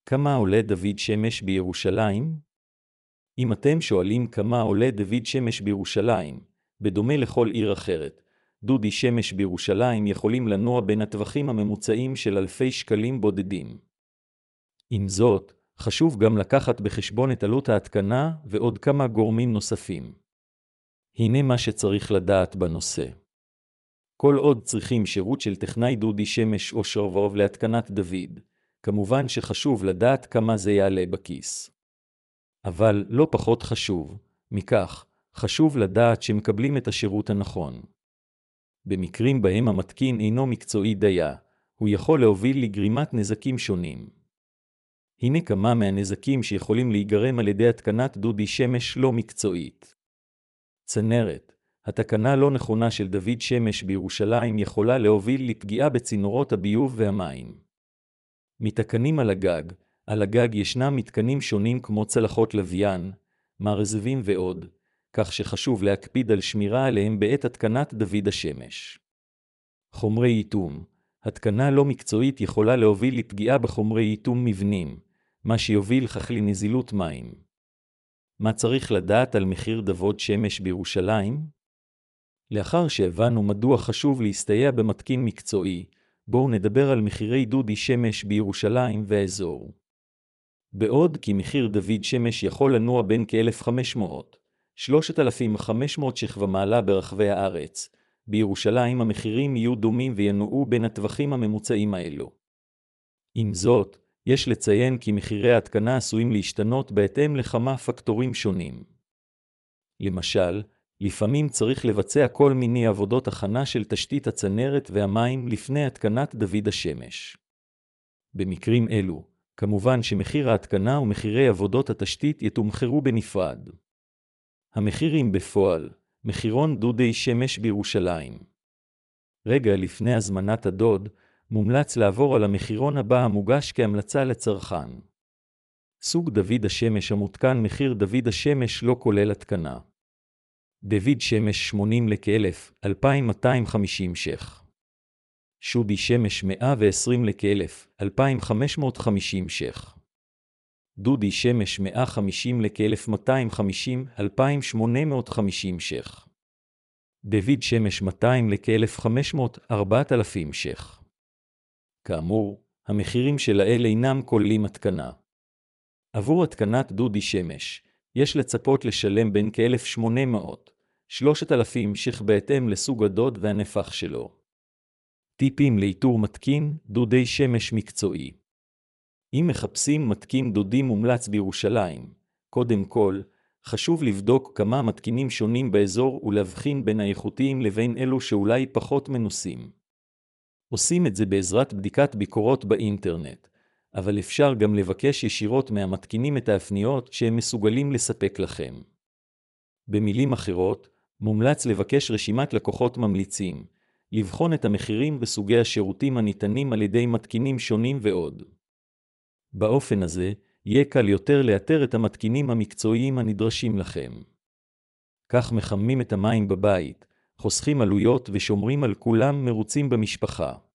כמה עולה דוד שמש בירושלים? אם אתם שואלים כמה עולה דוד שמש בירושלים, בדומה לכל עיר אחרת, דודי שמש בירושלים יכולים לנוע בין הטווחים הממוצעים של אלפי שקלים בודדים. עם זאת, חשוב גם לקחת בחשבון את עלות ההתקנה ועוד כמה גורמים נוספים. הנה מה שצריך לדעת בנושא. כל עוד צריכים שירות של טכנאי דודי שמש או שרברוב להתקנת דוד, כמובן שחשוב לדעת כמה זה יעלה בכיס. אבל לא פחות חשוב, מכך, חשוב לדעת שמקבלים את השירות הנכון. במקרים בהם המתקין אינו מקצועי דייה, הוא יכול להוביל לגרימת נזקים שונים. הנה כמה מהנזקים שיכולים להיגרם על ידי התקנת דודי שמש לא מקצועית. צנרת, התקנה לא נכונה של דוד שמש בירושלים יכולה להוביל לפגיעה בצינורות הביוב והמים. מתקנים על הגג, על הגג ישנם מתקנים שונים כמו צלחות לוויין, מרזבים ועוד, כך שחשוב להקפיד על שמירה עליהם בעת התקנת דוד השמש. חומרי איתום, התקנה לא מקצועית יכולה להוביל לפגיעה בחומרי איתום מבנים, מה שיוביל כך לנזילות מים. מה צריך לדעת על מחיר דוד שמש בירושלים? לאחר שהבנו מדוע חשוב להסתייע במתקין מקצועי, בואו נדבר על מחירי דודי שמש בירושלים והאזור. בעוד כי מחיר דוד שמש יכול לנוע בין כ-1,500-3,500 ש"ח ומעלה ברחבי הארץ, בירושלים המחירים יהיו דומים וינועו בין הטווחים הממוצעים האלו. עם זאת, יש לציין כי מחירי ההתקנה עשויים להשתנות בהתאם לכמה פקטורים שונים. למשל, לפעמים צריך לבצע כל מיני עבודות הכנה של תשתית הצנרת והמים לפני התקנת דוד השמש. במקרים אלו, כמובן שמחיר ההתקנה ומחירי עבודות התשתית יתומחרו בנפרד. המחירים בפועל, מחירון דודי שמש בירושלים. רגע לפני הזמנת הדוד, מומלץ לעבור על המחירון הבא המוגש כהמלצה לצרכן. סוג דוד השמש המותקן מחיר דוד השמש לא כולל התקנה. דוד שמש 80 לכ-1,000, 2,250 ש"ח. שודי שמש 120 לכ-1,000, 2,550 ש"ח. דודי שמש 150 לכ-1,250, 2,850 ש"ח. דוד שמש 200 לכ-1,500, 4,000 ש"ח. כאמור, המחירים שלאל אינם כוללים התקנה. עבור התקנת דודי שמש, יש לצפות לשלם בין כ-1,800-3,000 ש"ח בהתאם לסוג הדוד והנפח שלו. טיפים לאיתור מתקין דודי שמש מקצועי. אם מחפשים מתקין דודי מומלץ בירושלים, קודם כל, חשוב לבדוק כמה מתקינים שונים באזור ולהבחין בין האיכותיים לבין אלו שאולי פחות מנוסים. עושים את זה בעזרת בדיקת ביקורות באינטרנט, אבל אפשר גם לבקש ישירות מהמתקינים את ההפניות שהם מסוגלים לספק לכם. במילים אחרות, מומלץ לבקש רשימת לקוחות ממליצים, לבחון את המחירים וסוגי השירותים הניתנים על ידי מתקינים שונים ועוד. באופן הזה, יהיה קל יותר לאתר את המתקינים המקצועיים הנדרשים לכם. כך מחממים את המים בבית, חוסכים עלויות ושומרים על כולם מרוצים במשפחה.